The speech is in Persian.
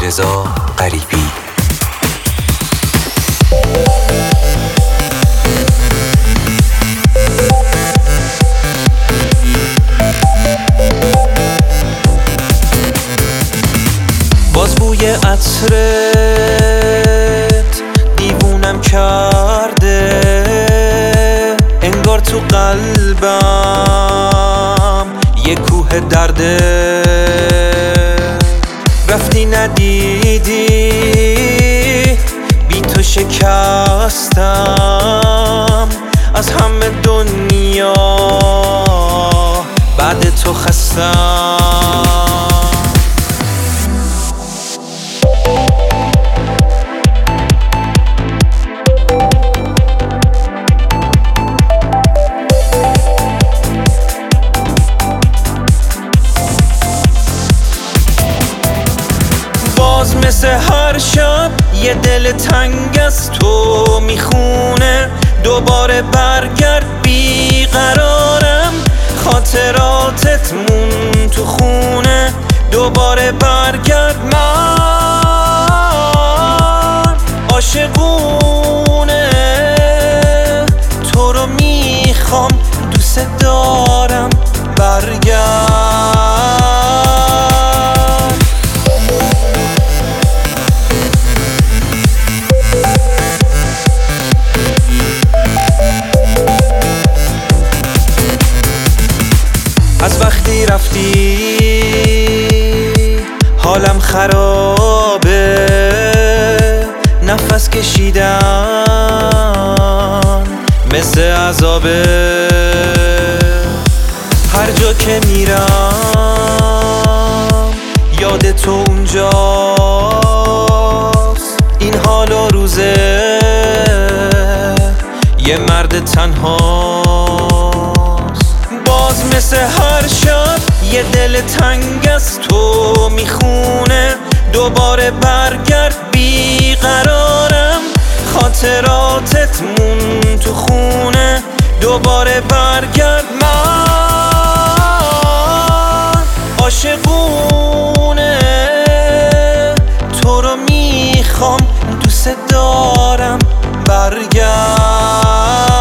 علیرضا غریبی. باز بوی عطرت دیوونم کرده، انگار تو قلبم یه کوه درده. رفتی ندیدی بی تو شکستم از همه دنیا، بعد تو خستم. باز مثل هر شب یه دل تنگ از تو میخونه، دوباره برگرد بیقرارم، خاطراتت مون تو خونه. دوباره برگرد، من عاشقونه تو رو میخوام، دوست دارم، برگرد. از وقتی رفتی حالم خرابه، نفس کشیدن مثل عذابه. هر جا که میرم یاد تو اونجاست، این حال و روزه یه مرد تنهاست. باز مثل هر شب یه دل تنگ از تو میخونه، دوباره برگرد بیقرارم، خاطراتت مون تو خونه. دوباره برگرد، من عاشقونه تو رو میخوام، دوست دارم، برگرد.